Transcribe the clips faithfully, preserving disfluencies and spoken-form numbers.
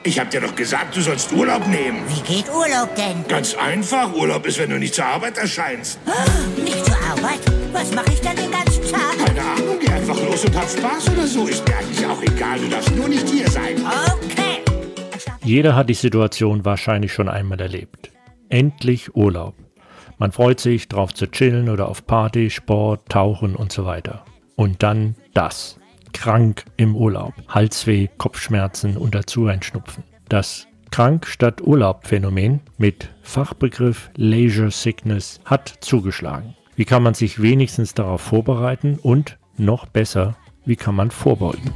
Ich hab dir doch gesagt, du sollst Urlaub nehmen. Wie geht Urlaub denn? Ganz einfach. Urlaub ist, wenn du nicht zur Arbeit erscheinst. Nicht zur Arbeit? Was mache ich dann den ganzen Tag? Keine Ahnung, geh einfach los und hab Spaß oder so. Ist mir eigentlich auch egal, du darfst nur nicht hier sein. Okay. Jeder hat die Situation wahrscheinlich schon einmal erlebt. Endlich Urlaub. Man freut sich, drauf zu chillen oder auf Party, Sport, Tauchen und so weiter. Und dann das. Krank im Urlaub. Halsweh, Kopfschmerzen und dazu ein Schnupfen. Das Krank statt Urlaub-Phänomen mit Fachbegriff Leisure Sickness hat zugeschlagen. Wie kann man sich wenigstens darauf vorbereiten und noch besser, wie kann man vorbeugen?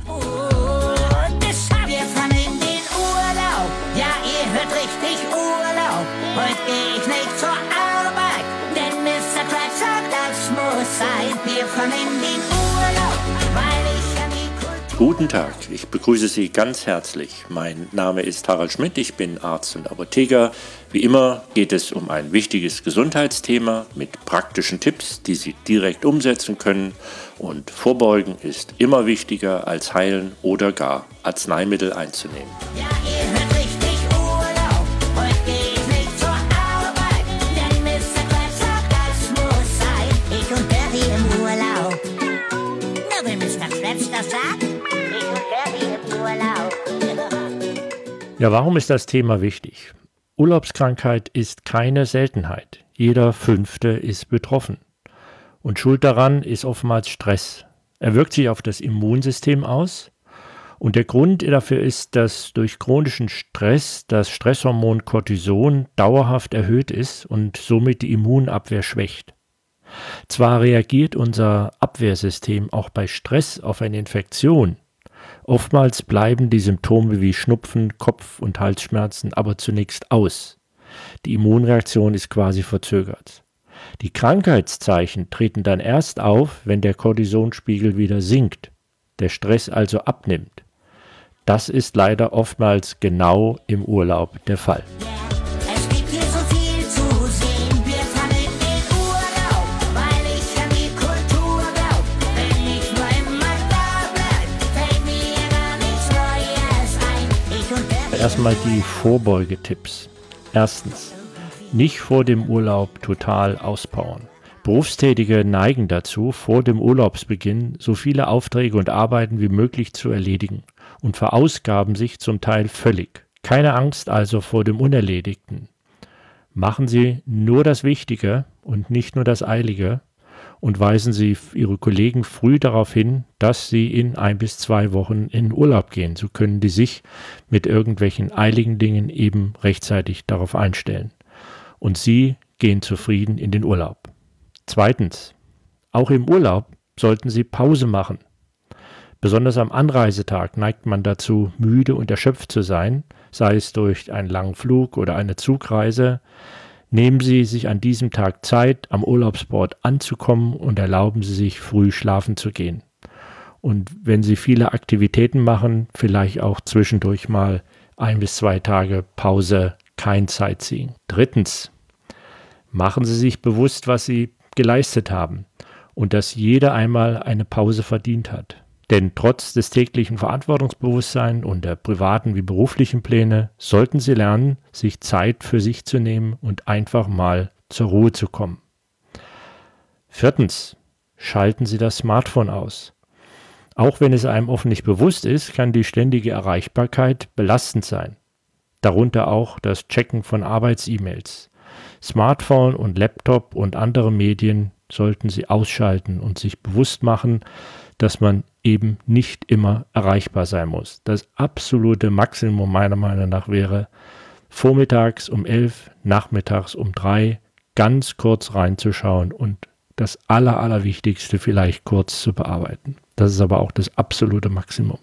Guten Tag, ich begrüße Sie ganz herzlich. Mein Name ist Harald Schmidt, ich bin Arzt und Apotheker. Wie immer geht es um ein wichtiges Gesundheitsthema mit praktischen Tipps, die Sie direkt umsetzen können. Und Vorbeugen ist immer wichtiger als heilen oder gar Arzneimittel einzunehmen. Ja, ihr hört richtig, Urlaub. Heute geh ich nicht zur Arbeit, denn Mister Krabs sagt, das muss sein. Ich und Bertie im Urlaub. Na, wenn Mister Krabs das sagt, ich und Bertie im Urlaub. Ja, warum ist das Thema wichtig? Urlaubskrankheit ist keine Seltenheit. Jeder Fünfte ist betroffen. Und schuld daran ist oftmals Stress. Er wirkt sich auf das Immunsystem aus. Und der Grund dafür ist, dass durch chronischen Stress das Stresshormon Cortison dauerhaft erhöht ist und somit die Immunabwehr schwächt. Zwar reagiert unser Abwehrsystem auch bei Stress auf eine Infektion. Oftmals bleiben die Symptome wie Schnupfen, Kopf- und Halsschmerzen aber zunächst aus. Die Immunreaktion ist quasi verzögert. Die Krankheitszeichen treten dann erst auf, wenn der Cortisonspiegel wieder sinkt, der Stress also abnimmt. Das ist leider oftmals genau im Urlaub der Fall. Es gibt hier so viel zu sehen, wir fahren in den Urlaub, weil ich an die Kultur glaub. Wenn ich nur immer da bleib, fällt mir gar nichts Neues ein. Ich und der Erstmal die Vorbeugetips. Erstens, nicht vor dem Urlaub total auspowern. Berufstätige neigen dazu, vor dem Urlaubsbeginn so viele Aufträge und Arbeiten wie möglich zu erledigen und verausgaben sich zum Teil völlig. Keine Angst also vor dem Unerledigten. Machen Sie nur das Wichtige und nicht nur das Eilige und weisen Sie Ihre Kollegen früh darauf hin, dass Sie in ein bis zwei Wochen in Urlaub gehen. So können die sich mit irgendwelchen eiligen Dingen eben rechtzeitig darauf einstellen. Und Sie gehen zufrieden in den Urlaub. Zweitens, auch im Urlaub sollten Sie Pause machen. Besonders am Anreisetag neigt man dazu, müde und erschöpft zu sein, sei es durch einen langen Flug oder eine Zugreise. Nehmen Sie sich an diesem Tag Zeit, am Urlaubsort anzukommen und erlauben Sie sich, früh schlafen zu gehen. Und wenn Sie viele Aktivitäten machen, vielleicht auch zwischendurch mal ein bis zwei Tage Pause, kein Sightseeing. Drittens, machen Sie sich bewusst, was Sie geleistet haben und dass jeder einmal eine Pause verdient hat. Denn trotz des täglichen Verantwortungsbewusstseins und der privaten wie beruflichen Pläne sollten Sie lernen, sich Zeit für sich zu nehmen und einfach mal zur Ruhe zu kommen. Viertens, schalten Sie das Smartphone aus. Auch wenn es einem oft nicht bewusst ist, kann die ständige Erreichbarkeit belastend sein. Darunter auch das Checken von Arbeits-E-Mails. Smartphone und Laptop und andere Medien sollten Sie ausschalten und sich bewusst machen, dass man eben nicht immer erreichbar sein muss. Das absolute Maximum meiner Meinung nach wäre, vormittags um elf, nachmittags um drei ganz kurz reinzuschauen und das Aller, Allerwichtigste vielleicht kurz zu bearbeiten. Das ist aber auch das absolute Maximum.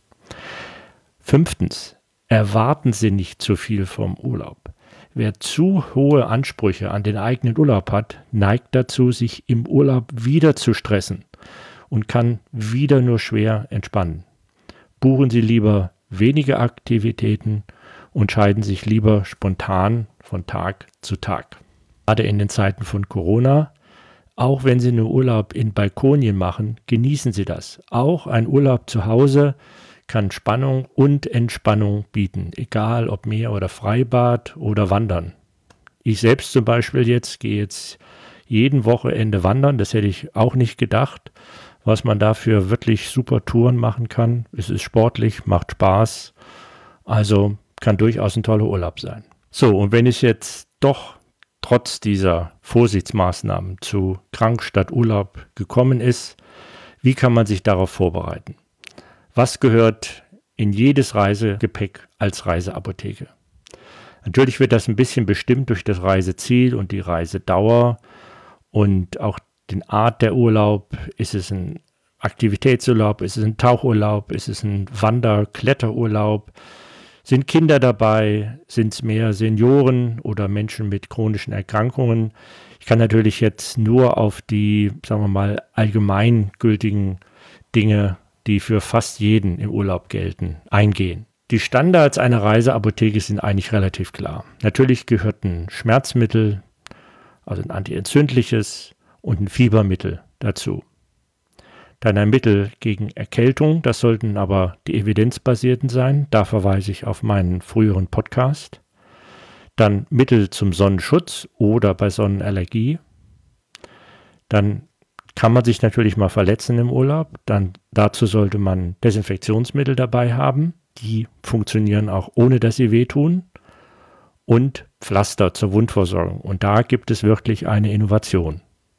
Fünftens, erwarten Sie nicht zu viel vom Urlaub. Wer zu hohe Ansprüche an den eigenen Urlaub hat, neigt dazu, sich im Urlaub wieder zu stressen und kann wieder nur schwer entspannen. Buchen Sie lieber wenige Aktivitäten und scheiden sich lieber spontan von Tag zu Tag. Gerade in den Zeiten von Corona, auch wenn Sie einen Urlaub in Balkonien machen, genießen Sie das. Auch ein Urlaub zu Hause kann Spannung und Entspannung bieten, egal ob Meer oder Freibad oder Wandern. Ich selbst zum Beispiel jetzt gehe jetzt jeden Wochenende wandern, das hätte ich auch nicht gedacht, was man dafür wirklich super Touren machen kann. Es ist sportlich, macht Spaß, also kann durchaus ein toller Urlaub sein. So, und wenn es jetzt doch trotz dieser Vorsichtsmaßnahmen zu krank statt Urlaub gekommen ist, wie kann man sich darauf vorbereiten? Was gehört in jedes Reisegepäck als Reiseapotheke? Natürlich wird das ein bisschen bestimmt durch das Reiseziel und die Reisedauer und auch den Art der Urlaub. Ist es ein Aktivitätsurlaub? Ist es ein Tauchurlaub? Ist es ein Wander-Kletterurlaub? Sind Kinder dabei? Sind es mehr Senioren oder Menschen mit chronischen Erkrankungen? Ich kann natürlich jetzt nur auf die, sagen wir mal, allgemeingültigen Dinge, die für fast jeden im Urlaub gelten, eingehen. Die Standards einer Reiseapotheke sind eigentlich relativ klar. Natürlich gehört ein Schmerzmittel, also ein antientzündliches und ein Fiebermittel dazu. Dann ein Mittel gegen Erkältung, das sollten aber die evidenzbasierten sein, da verweise ich auf meinen früheren Podcast. Dann Mittel zum Sonnenschutz oder bei Sonnenallergie. Dann kann man sich natürlich mal verletzen im Urlaub, dann dazu sollte man Desinfektionsmittel dabei haben, die funktionieren auch ohne, dass sie wehtun, und Pflaster zur Wundversorgung. Und da gibt es wirklich eine Innovation.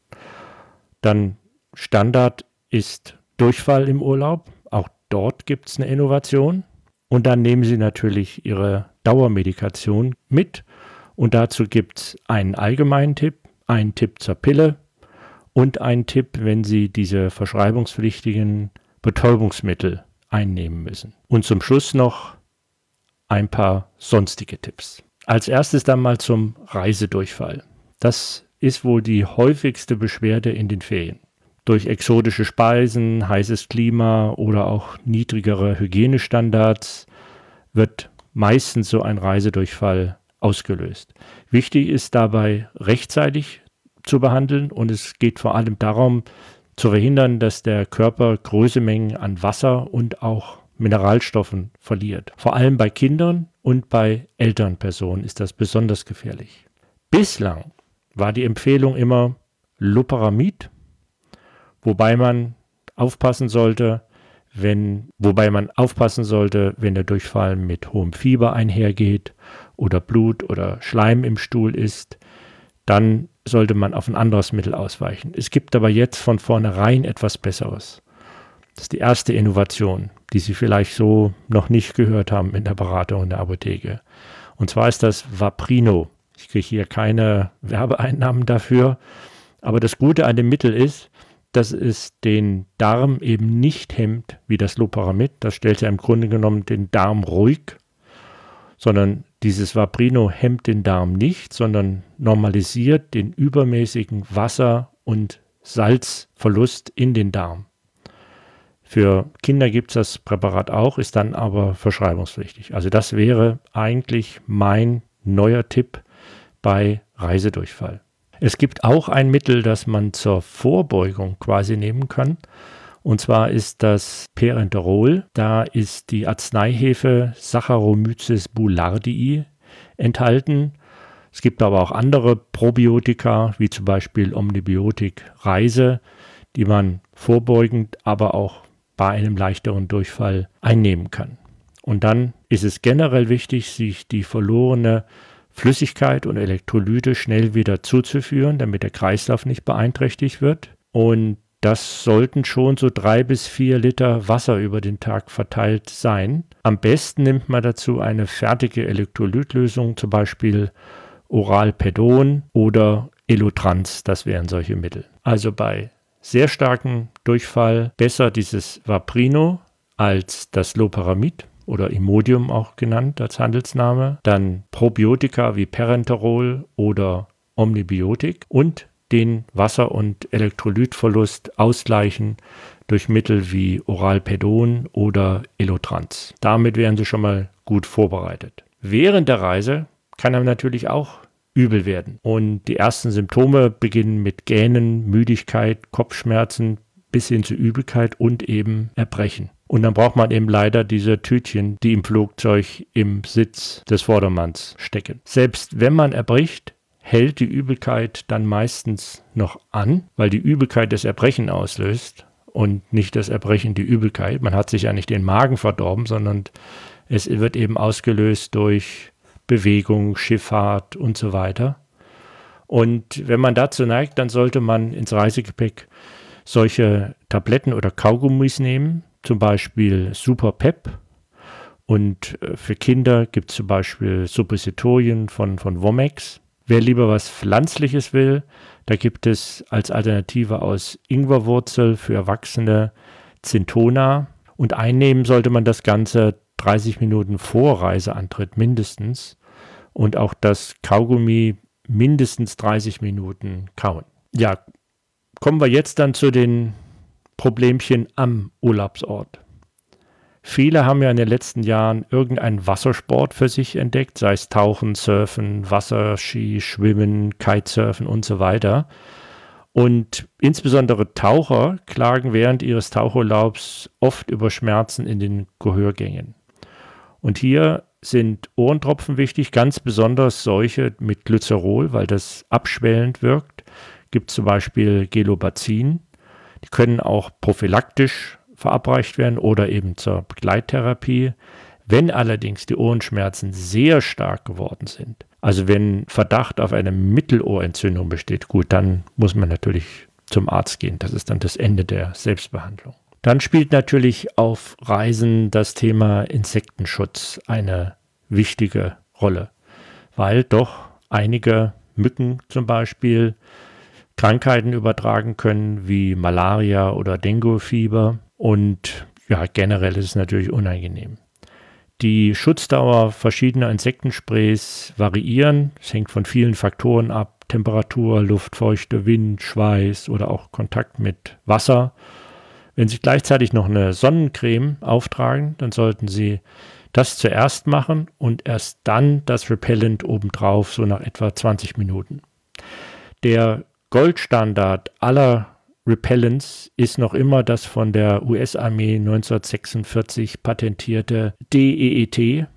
Dann Standard ist Durchfall im Urlaub, auch dort gibt es eine Innovation. Und dann nehmen Sie natürlich Ihre Dauermedikation mit und dazu gibt es einen allgemeinen Tipp, einen Tipp zur Pille und einen Tipp, wenn Sie diese verschreibungspflichtigen Betäubungsmittel einnehmen müssen. Und zum Schluss noch ein paar sonstige Tipps. Als erstes dann mal zum Reisedurchfall. Das ist wohl die häufigste Beschwerde in den Ferien. Durch exotische Speisen, heißes Klima oder auch niedrigere Hygienestandards wird meistens so ein Reisedurchfall ausgelöst. Wichtig ist dabei, rechtzeitig zu behandeln und es geht vor allem darum, zu verhindern, dass der Körper große Mengen an Wasser und auch Mineralstoffen verliert. Vor allem bei Kindern und bei älteren Personen ist das besonders gefährlich. Bislang war die Empfehlung immer Loperamid, wobei man aufpassen sollte, wenn, wobei man aufpassen sollte, wenn der Durchfall mit hohem Fieber einhergeht oder Blut oder Schleim im Stuhl ist, dann sollte man auf ein anderes Mittel ausweichen. Es gibt aber jetzt von vornherein etwas Besseres. Das ist die erste Innovation, die Sie vielleicht so noch nicht gehört haben in der Beratung in der Apotheke. Und zwar ist das Vaprino. Ich kriege hier keine Werbeeinnahmen dafür, aber das Gute an dem Mittel ist, dass es den Darm eben nicht hemmt wie das Loperamid. Das stellt ja im Grunde genommen den Darm ruhig, sondern dieses Vaprino hemmt den Darm nicht, sondern normalisiert den übermäßigen Wasser- und Salzverlust in den Darm. Für Kinder gibt es das Präparat auch, ist dann aber verschreibungspflichtig. Also das wäre eigentlich mein neuer Tipp bei Reisedurchfall. Es gibt auch ein Mittel, das man zur Vorbeugung quasi nehmen kann. Und zwar ist das Perenterol. Da ist die Arzneihefe Saccharomyces boulardii enthalten. Es gibt aber auch andere Probiotika, wie zum Beispiel Omnibiotik Reise, die man vorbeugend, aber auch bei einem leichteren Durchfall einnehmen kann. Und dann ist es generell wichtig, sich die verlorene Flüssigkeit und Elektrolyte schnell wieder zuzuführen, damit der Kreislauf nicht beeinträchtigt wird. Und das sollten schon so drei bis vier Liter Wasser über den Tag verteilt sein. Am besten nimmt man dazu eine fertige Elektrolytlösung, zum Beispiel Oralpedon oder Elotrans, das wären solche Mittel. Also bei sehr starkem Durchfall besser dieses Vaprino als das Loperamid oder Imodium auch genannt als Handelsname. Dann Probiotika wie Perenterol oder Omnibiotik und den Wasser- und Elektrolytverlust ausgleichen durch Mittel wie Oralpedon oder Elotrans. Damit wären Sie schon mal gut vorbereitet. Während der Reise kann einem natürlich auch übel werden. Und die ersten Symptome beginnen mit Gähnen, Müdigkeit, Kopfschmerzen bis hin zu Übelkeit und eben Erbrechen. Und dann braucht man eben leider diese Tütchen, die im Flugzeug im Sitz des Vordermanns stecken. Selbst wenn man erbricht, hält die Übelkeit dann meistens noch an, weil die Übelkeit das Erbrechen auslöst und nicht das Erbrechen die Übelkeit. Man hat sich ja nicht den Magen verdorben, sondern es wird eben ausgelöst durch Bewegung, Schifffahrt und so weiter. Und wenn man dazu neigt, dann sollte man ins Reisegepäck solche Tabletten oder Kaugummis nehmen, zum Beispiel Super Pep. Und für Kinder gibt es zum Beispiel Suppositorien von, von Womex. Wer lieber was Pflanzliches will, da gibt es als Alternative aus Ingwerwurzel für Erwachsene Zintona. Und einnehmen sollte man das Ganze dreißig Minuten vor Reiseantritt mindestens. Und auch das Kaugummi mindestens dreißig Minuten kauen. Ja, kommen wir jetzt dann zu den Problemchen am Urlaubsort. Viele haben ja in den letzten Jahren irgendeinen Wassersport für sich entdeckt, sei es Tauchen, Surfen, Wasserski, Schwimmen, Kitesurfen und so weiter. Und insbesondere Taucher klagen während ihres Tauchurlaubs oft über Schmerzen in den Gehörgängen. Und hier sind Ohrentropfen wichtig, ganz besonders solche mit Glycerol, weil das abschwellend wirkt. Gibt zum Beispiel Gelobacin. Die können auch prophylaktisch verabreicht werden oder eben zur Begleittherapie. Wenn allerdings die Ohrenschmerzen sehr stark geworden sind, also wenn Verdacht auf eine Mittelohrentzündung besteht, gut, dann muss man natürlich zum Arzt gehen. Das ist dann das Ende der Selbstbehandlung. Dann spielt natürlich auf Reisen das Thema Insektenschutz eine wichtige Rolle, weil doch einige Mücken zum Beispiel Krankheiten übertragen können wie Malaria oder Dengue-Fieber und ja, generell ist es natürlich unangenehm. Die Schutzdauer verschiedener Insektensprays variieren. Es hängt von vielen Faktoren ab. Temperatur, Luftfeuchte, Wind, Schweiß oder auch Kontakt mit Wasser. Wenn Sie gleichzeitig noch eine Sonnencreme auftragen, dann sollten Sie das zuerst machen und erst dann das Repellent obendrauf, so nach etwa zwanzig Minuten. Der Goldstandard aller Repellents ist noch immer das von der U S-Armee neunzehnhundertsechsundvierzig patentierte D E E T.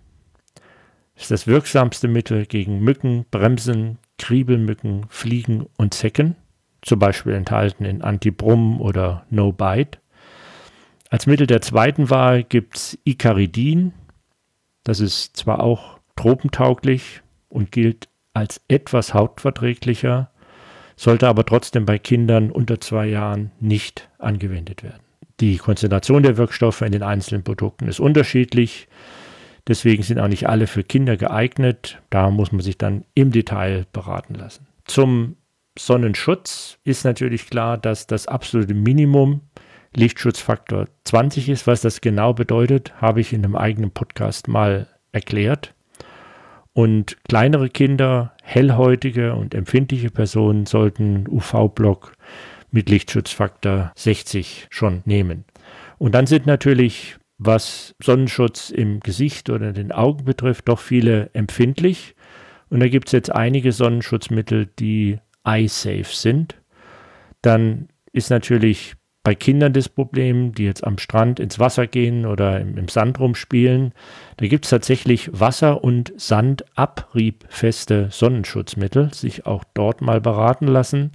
Das ist das wirksamste Mittel gegen Mücken, Bremsen, Kriebelmücken, Fliegen und Zecken, zum Beispiel enthalten in Antibrum oder No Bite. Als Mittel der zweiten Wahl gibt es Icaridin. Das ist zwar auch tropentauglich und gilt als etwas hautverträglicher, sollte aber trotzdem bei Kindern unter zwei Jahren nicht angewendet werden. Die Konzentration der Wirkstoffe in den einzelnen Produkten ist unterschiedlich, deswegen sind auch nicht alle für Kinder geeignet. Da muss man sich dann im Detail beraten lassen. Zum Sonnenschutz ist natürlich klar, dass das absolute Minimum Lichtschutzfaktor zwanzig ist. Was das genau bedeutet, habe ich in einem eigenen Podcast mal erklärt. Und kleinere Kinder, hellhäutige und empfindliche Personen sollten U V-Block mit Lichtschutzfaktor sechzig schon nehmen. Und dann sind natürlich, was Sonnenschutz im Gesicht oder den Augen betrifft, doch viele empfindlich. Und da gibt es jetzt einige Sonnenschutzmittel, die eye-safe sind. Dann ist natürlich bei Kindern das Problem, die jetzt am Strand ins Wasser gehen oder im, im Sand rumspielen, da gibt es tatsächlich wasser- und sandabriebfeste Sonnenschutzmittel, sich auch dort mal beraten lassen.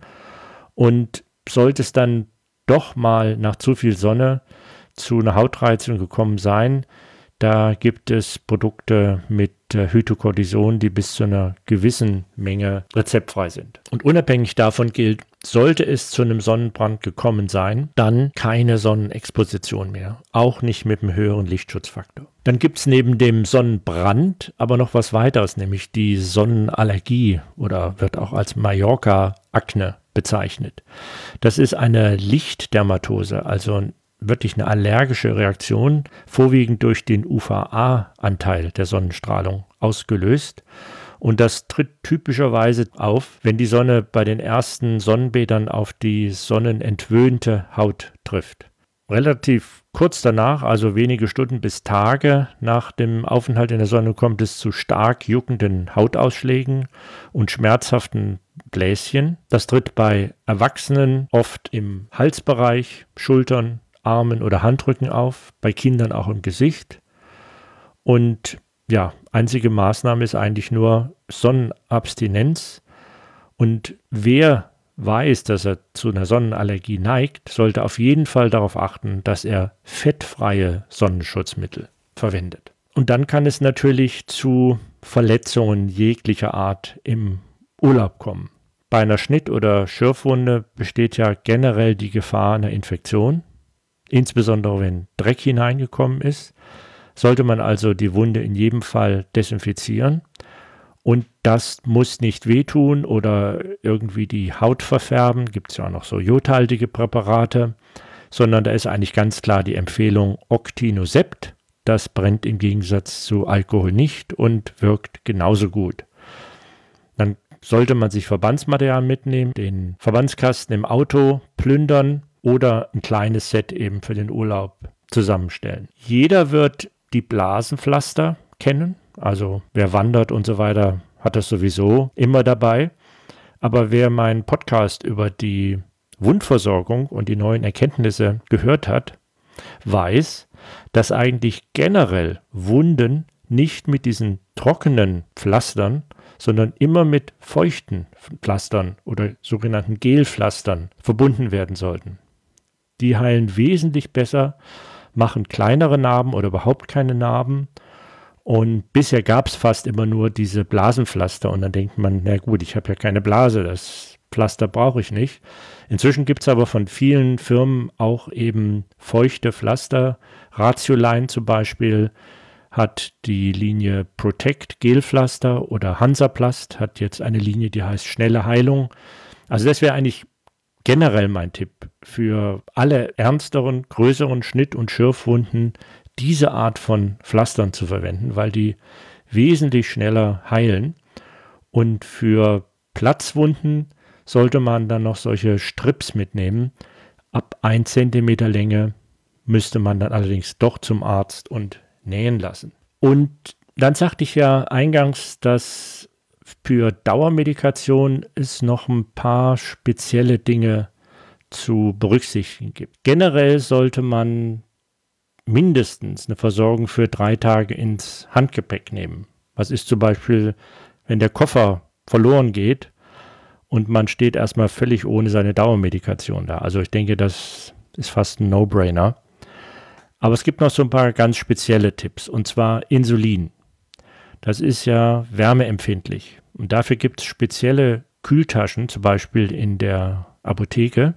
Und sollte es dann doch mal nach zu viel Sonne zu einer Hautreizung gekommen sein, da gibt es Produkte mit äh, Hydrocortison, die bis zu einer gewissen Menge rezeptfrei sind. Und unabhängig davon gilt, sollte es zu einem Sonnenbrand gekommen sein, dann keine Sonnenexposition mehr, auch nicht mit einem höheren Lichtschutzfaktor. Dann gibt es neben dem Sonnenbrand aber noch was weiteres, nämlich die Sonnenallergie oder wird auch als Mallorca-Akne bezeichnet. Das ist eine Lichtdermatose, also wirklich eine allergische Reaktion, vorwiegend durch den U V A-Anteil der Sonnenstrahlung ausgelöst. Und das tritt typischerweise auf, wenn die Sonne bei den ersten Sonnenbädern auf die sonnenentwöhnte Haut trifft. Relativ kurz danach, also wenige Stunden bis Tage nach dem Aufenthalt in der Sonne, kommt es zu stark juckenden Hautausschlägen und schmerzhaften Bläschen. Das tritt bei Erwachsenen oft im Halsbereich, Schultern, Armen oder Handrücken auf, bei Kindern auch im Gesicht. Und ja, einzige Maßnahme ist eigentlich nur Sonnenabstinenz. Und wer weiß, dass er zu einer Sonnenallergie neigt, sollte auf jeden Fall darauf achten, dass er fettfreie Sonnenschutzmittel verwendet. Und dann kann es natürlich zu Verletzungen jeglicher Art im Urlaub kommen. Bei einer Schnitt- oder Schürfwunde besteht ja generell die Gefahr einer Infektion. Insbesondere wenn Dreck hineingekommen ist, sollte man also die Wunde in jedem Fall desinfizieren. Und das muss nicht wehtun oder irgendwie die Haut verfärben. Gibt es ja auch noch so jodhaltige Präparate, sondern da ist eigentlich ganz klar die Empfehlung Octinosept. Das brennt im Gegensatz zu Alkohol nicht und wirkt genauso gut. Dann sollte man sich Verbandsmaterial mitnehmen, den Verbandskasten im Auto plündern oder ein kleines Set eben für den Urlaub zusammenstellen. Jeder wird die Blasenpflaster kennen, also wer wandert und so weiter, hat das sowieso immer dabei. Aber wer meinen Podcast über die Wundversorgung und die neuen Erkenntnisse gehört hat, weiß, dass eigentlich generell Wunden nicht mit diesen trockenen Pflastern, sondern immer mit feuchten Pflastern oder sogenannten Gelpflastern verbunden werden sollten. Die heilen wesentlich besser, machen kleinere Narben oder überhaupt keine Narben. Und bisher gab es fast immer nur diese Blasenpflaster und dann denkt man, na gut, ich habe ja keine Blase, das Pflaster brauche ich nicht. Inzwischen gibt es aber von vielen Firmen auch eben feuchte Pflaster. Ratioline zum Beispiel hat die Linie Protect Gelpflaster oder Hansaplast hat jetzt eine Linie, die heißt Schnelle Heilung. Also das wäre eigentlich generell mein Tipp für alle ernsteren, größeren Schnitt- und Schürfwunden, diese Art von Pflastern zu verwenden, weil die wesentlich schneller heilen. Und für Platzwunden sollte man dann noch solche Strips mitnehmen. Ab ein Zentimeter Länge müsste man dann allerdings doch zum Arzt und nähen lassen. Und dann sagte ich ja eingangs, dass für Dauermedikation es noch ein paar spezielle Dinge zu berücksichtigen gibt. Generell sollte man mindestens eine Versorgung für drei Tage ins Handgepäck nehmen. Was ist zum Beispiel, wenn der Koffer verloren geht und man steht erstmal völlig ohne seine Dauermedikation da. Also ich denke, das ist fast ein No-Brainer. Aber es gibt noch so ein paar ganz spezielle Tipps, und zwar Insulin. Das ist ja wärmeempfindlich und dafür gibt es spezielle Kühltaschen, zum Beispiel in der Apotheke.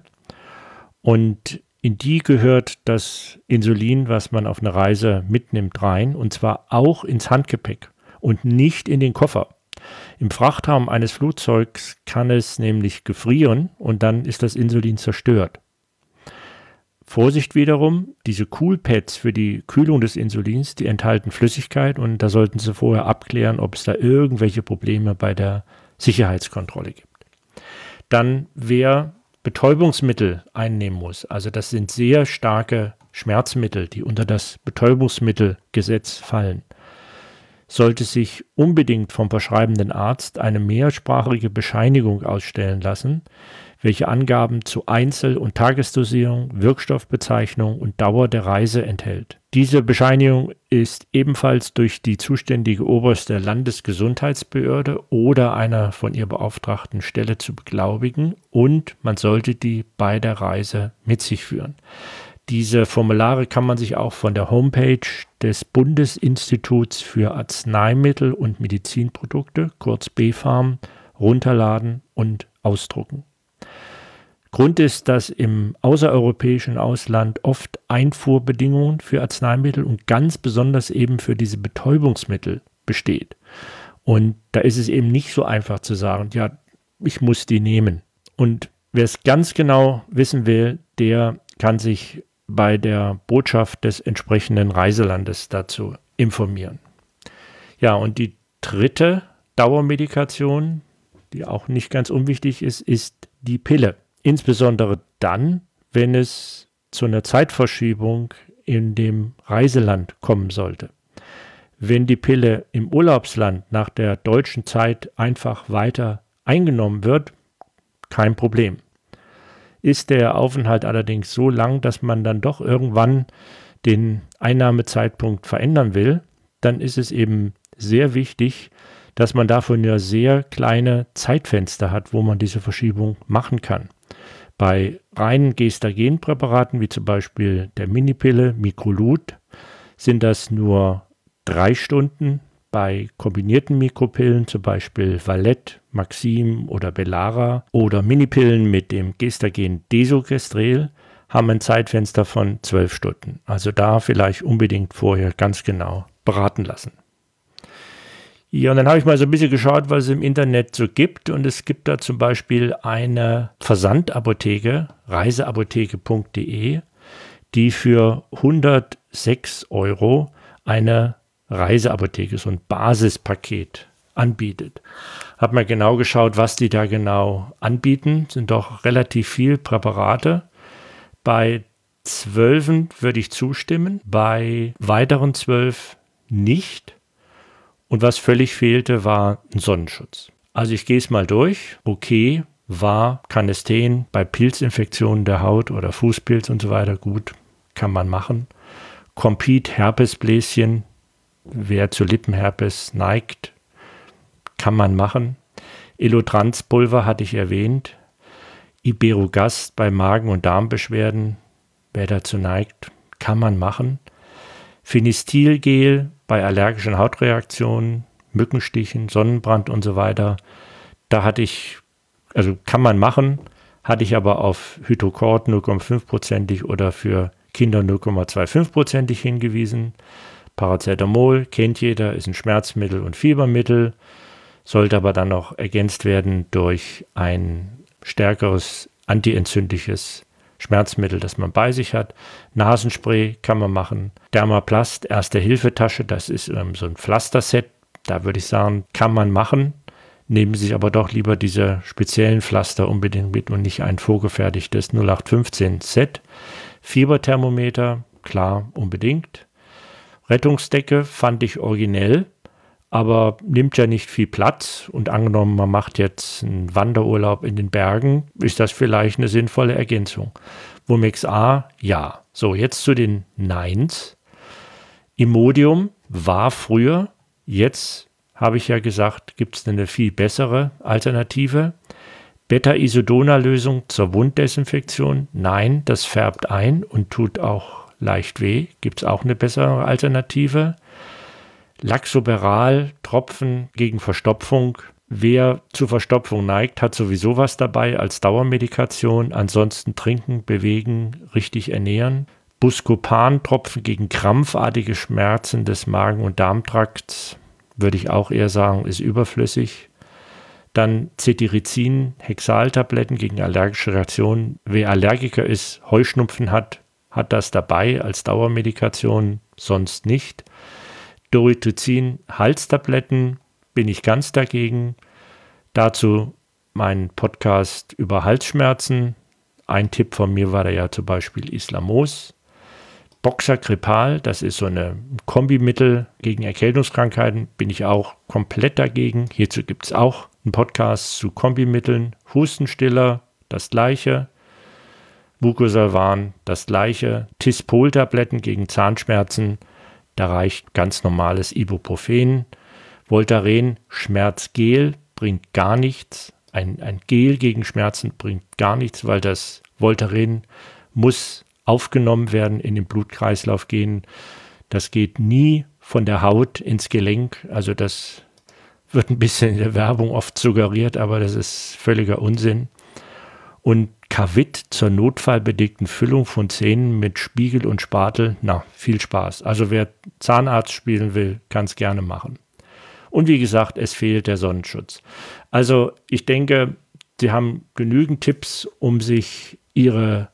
Und in die gehört das Insulin, was man auf eine Reise mitnimmt, rein, und zwar auch ins Handgepäck und nicht in den Koffer. Im Frachtraum eines Flugzeugs kann es nämlich gefrieren und dann ist das Insulin zerstört. Vorsicht wiederum, diese Coolpads für die Kühlung des Insulins, die enthalten Flüssigkeit und da sollten Sie vorher abklären, ob es da irgendwelche Probleme bei der Sicherheitskontrolle gibt. Dann, wer Betäubungsmittel einnehmen muss, also das sind sehr starke Schmerzmittel, die unter das Betäubungsmittelgesetz fallen, sollte sich unbedingt vom verschreibenden Arzt eine mehrsprachige Bescheinigung ausstellen lassen, welche Angaben zu Einzel- und Tagesdosierung, Wirkstoffbezeichnung und Dauer der Reise enthält. Diese Bescheinigung ist ebenfalls durch die zuständige oberste Landesgesundheitsbehörde oder einer von ihr beauftragten Stelle zu beglaubigen und man sollte die bei der Reise mit sich führen. Diese Formulare kann man sich auch von der Homepage des Bundesinstituts für Arzneimittel und Medizinprodukte, kurz B fArM, runterladen und ausdrucken. Grund ist, dass im außereuropäischen Ausland oft Einfuhrbedingungen für Arzneimittel und ganz besonders eben für diese Betäubungsmittel besteht. Und da ist es eben nicht so einfach zu sagen, ja, ich muss die nehmen. Und wer es ganz genau wissen will, der kann sich bei der Botschaft des entsprechenden Reiselandes dazu informieren. Ja, und die dritte Dauermedikation, die auch nicht ganz unwichtig ist, ist die Pille. Insbesondere dann, wenn es zu einer Zeitverschiebung in dem Reiseland kommen sollte. Wenn die Pille im Urlaubsland nach der deutschen Zeit einfach weiter eingenommen wird, kein Problem. Ist der Aufenthalt allerdings so lang, dass man dann doch irgendwann den Einnahmezeitpunkt verändern will, dann ist es eben sehr wichtig, dass man dafür nur sehr kleine Zeitfenster hat, wo man diese Verschiebung machen kann. Bei reinen Gestagenpräparaten, wie zum Beispiel der Minipille Microlut, sind das nur drei Stunden. Bei kombinierten Mikropillen, zum Beispiel Valette, Maxim oder Bellara oder Minipillen mit dem Gestagen Desogestrel, haben ein Zeitfenster von zwölf Stunden. Also da vielleicht unbedingt vorher ganz genau beraten lassen. Ja, und dann habe ich mal so ein bisschen geschaut, was es im Internet so gibt. Und es gibt da zum Beispiel eine Versandapotheke, reiseapotheke punkt de, die für hundertsechs Euro eine Reiseapotheke, so ein Basispaket anbietet. Habe mal genau geschaut, was die da genau anbieten. Sind doch relativ viele Präparate. Bei zwölfen würde ich zustimmen, bei weiteren zwölf nicht. Und was völlig fehlte, war ein Sonnenschutz. Also ich gehe es mal durch. Okay, war Canesten bei Pilzinfektionen der Haut oder Fußpilz und so weiter gut, kann man machen. Compeed Herpesbläschen, wer zu Lippenherpes neigt, kann man machen. Elotrans-Pulver hatte ich erwähnt. Iberogast bei Magen- und Darmbeschwerden, wer dazu neigt, kann man machen. Phenestilgel bei allergischen Hautreaktionen, Mückenstichen, Sonnenbrand und so weiter. Da hatte ich, also kann man machen, hatte ich aber auf Hydrocort null Komma fünf prozentig oder für Kinder null Komma fünfundzwanzig prozentig hingewiesen. Paracetamol kennt jeder, ist ein Schmerzmittel und Fiebermittel, sollte aber dann noch ergänzt werden durch ein stärkeres antientzündliches Schmerzmittel, das man bei sich hat. Nasenspray kann man machen. Dermaplast, Erste-Hilfe-Tasche, das ist ähm, so ein Pflasterset. Da würde ich sagen, kann man machen. Nehmen Sie sich aber doch lieber diese speziellen Pflaster unbedingt mit und nicht ein vorgefertigtes null acht fünfzehn Set. Fieberthermometer, klar, unbedingt. Rettungsdecke fand ich originell, aber nimmt ja nicht viel Platz. Und angenommen, man macht jetzt einen Wanderurlaub in den Bergen, ist das vielleicht eine sinnvolle Ergänzung. Womex A, ja. So, jetzt zu den Neins. Imodium war früher, jetzt habe ich ja gesagt, gibt es eine viel bessere Alternative. Beta-Isodona-Lösung zur Wunddesinfektion, nein, das färbt ein und tut auch leicht weh. Gibt es auch eine bessere Alternative. Laxoberal, Tropfen gegen Verstopfung. Wer zu Verstopfung neigt, hat sowieso was dabei als Dauermedikation. Ansonsten trinken, bewegen, richtig ernähren. Buscopan, Tropfen gegen krampfartige Schmerzen des Magen- und Darmtrakts, würde ich auch eher sagen, ist überflüssig. Dann Cetirizin, Hexaltabletten gegen allergische Reaktionen. Wer Allergiker ist, Heuschnupfen hat, hat das dabei als Dauermedikation, sonst nicht. Dorithricin, Halstabletten, bin ich ganz dagegen. Dazu mein Podcast über Halsschmerzen. Ein Tipp von mir war da ja zum Beispiel Islamos. Boxacripal, das ist so eine Kombimittel gegen Erkältungskrankheiten, bin ich auch komplett dagegen. Hierzu gibt es auch einen Podcast zu Kombimitteln. Hustenstiller, das gleiche. Mucosolvan, das gleiche. Tispol-Tabletten gegen Zahnschmerzen, da reicht ganz normales Ibuprofen. Voltaren, Schmerzgel, bringt gar nichts. Ein, ein Gel gegen Schmerzen bringt gar nichts, weil das Voltaren muss aufgenommen werden, in den Blutkreislauf gehen. Das geht nie von der Haut ins Gelenk. Also das wird ein bisschen in der Werbung oft suggeriert, aber das ist völliger Unsinn. Und Cavit zur notfallbedingten Füllung von Zähnen mit Spiegel und Spatel, na, viel Spaß. Also wer Zahnarzt spielen will, kann es gerne machen. Und wie gesagt, es fehlt der Sonnenschutz. Also ich denke, Sie haben genügend Tipps, um sich Ihre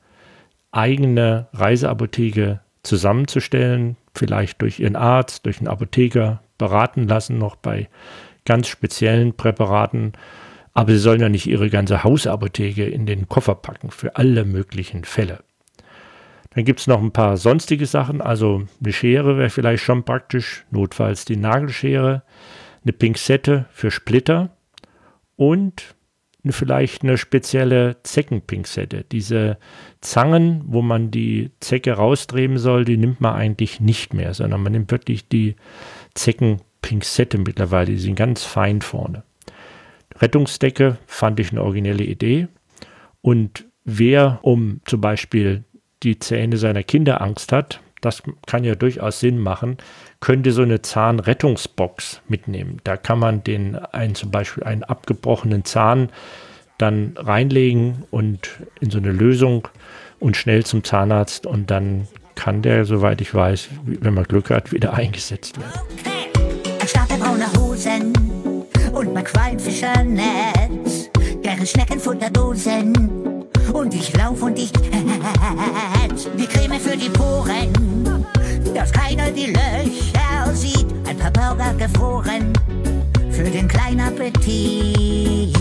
eigene Reiseapotheke zusammenzustellen, vielleicht durch Ihren Arzt, durch einen Apotheker beraten lassen, noch bei ganz speziellen Präparaten. Aber Sie sollen ja nicht Ihre ganze Hausapotheke in den Koffer packen für alle möglichen Fälle. Dann gibt es noch ein paar sonstige Sachen, also eine Schere wäre vielleicht schon praktisch, notfalls die Nagelschere, eine Pinzette für Splitter und vielleicht eine spezielle Zeckenpinzette. Diese Zangen, wo man die Zecke rausdrehen soll, die nimmt man eigentlich nicht mehr, sondern man nimmt wirklich die Zeckenpinzette mittlerweile, die sind ganz fein vorne. Rettungsdecke fand ich eine originelle Idee. Und wer um zum Beispiel die Zähne seiner Kinder Angst hat, das kann ja durchaus Sinn machen, könnte so eine Zahnrettungsbox mitnehmen. Da kann man den einen, zum Beispiel einen abgebrochenen Zahn dann reinlegen und in so eine Lösung und schnell zum Zahnarzt und dann kann der, soweit ich weiß, wenn man Glück hat, wieder eingesetzt werden. Okay. Ein Stapel brauner Hosen und mein Quallenfischernetz, deren Schneckenfutterdosen und ich lauf und ich die Creme für die Poren, dass keiner die Löcher sieht, ein paar Burger gefroren für den kleinen Appetit.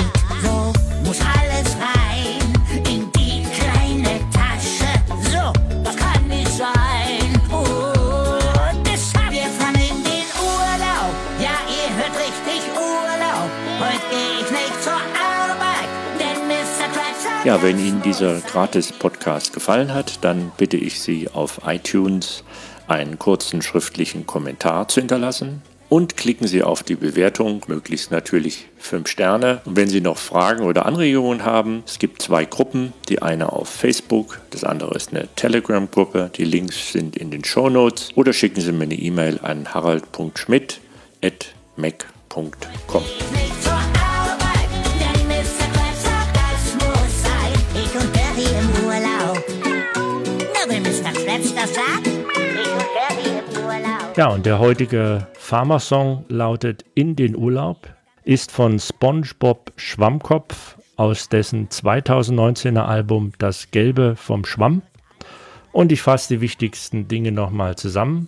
So muss alles rein in die kleine Tasche. So, das kann nicht sein. Oh, deshalb wir fahren in den Urlaub. Ja, ihr hört richtig, Urlaub. Heute geh ich nicht zur Arbeit, denn Mister Krabs sagt... Ja, wenn Ihnen dieser Gratis-Podcast gefallen hat, dann bitte ich Sie auf iTunes einen kurzen schriftlichen Kommentar zu hinterlassen. Und klicken Sie auf die Bewertung, möglichst natürlich fünf Sterne. Und wenn Sie noch Fragen oder Anregungen haben, es gibt zwei Gruppen, die eine auf Facebook, das andere ist eine Telegram-Gruppe. Die Links sind in den Shownotes. Oder schicken Sie mir eine E-Mail an harald punkt schmidt at mac punkt com. Nicht zur Arbeit, denn Mister Krabs sagt, das muss sein. Ich und Bertie im Urlaub. Nur wenn Mister Krabs das sagt, ich und Bertie im Urlaub. Ja, und der heutige Farmer-Song lautet In den Urlaub, ist von SpongeBob Schwammkopf aus dessen zweitausendneunzehner Album Das Gelbe vom Schwamm. Und ich fasse die wichtigsten Dinge nochmal zusammen.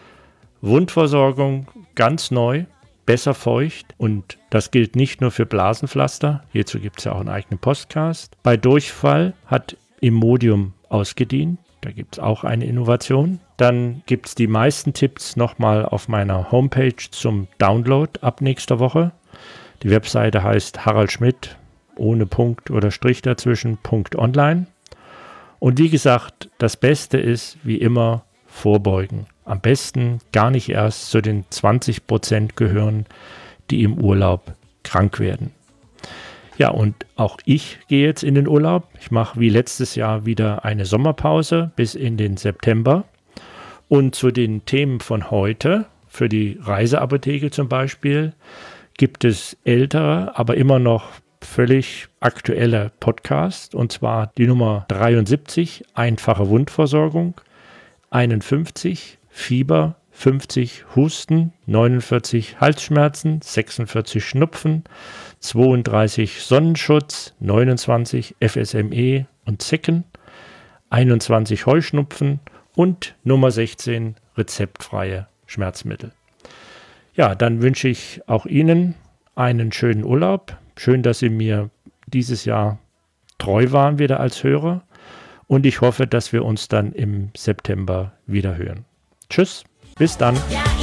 Wundversorgung ganz neu, besser feucht und das gilt nicht nur für Blasenpflaster, hierzu gibt es ja auch einen eigenen Podcast. Bei Durchfall hat Imodium ausgedient. Da gibt es auch eine Innovation. Dann gibt es die meisten Tipps nochmal auf meiner Homepage zum Download ab nächster Woche. Die Webseite heißt Harald Schmidt, ohne Punkt oder Strich dazwischen, Punkt online. Und wie gesagt, das Beste ist, wie immer, vorbeugen. Am besten gar nicht erst zu den zwanzig Prozent gehören, die im Urlaub krank werden. Ja, und auch ich gehe jetzt in den Urlaub. Ich mache wie letztes Jahr wieder eine Sommerpause bis in den September. Und zu den Themen von heute, für die Reiseapotheke zum Beispiel, gibt es ältere, aber immer noch völlig aktuelle Podcasts. Und zwar die Nummer dreiundsiebzig, einfache Wundversorgung, einundfünfzig, Fieber, fünfzig, Husten, neunundvierzig, Halsschmerzen, sechsundvierzig, Schnupfen, zweiunddreißig, Sonnenschutz, neunundzwanzig, F S M E und Zecken, einundzwanzig, Heuschnupfen und Nummer sechzehn, rezeptfreie Schmerzmittel. Ja, dann wünsche ich auch Ihnen einen schönen Urlaub. Schön, dass Sie mir dieses Jahr treu waren wieder als Hörer. Und ich hoffe, dass wir uns dann im September wieder hören. Tschüss, bis dann. Ja,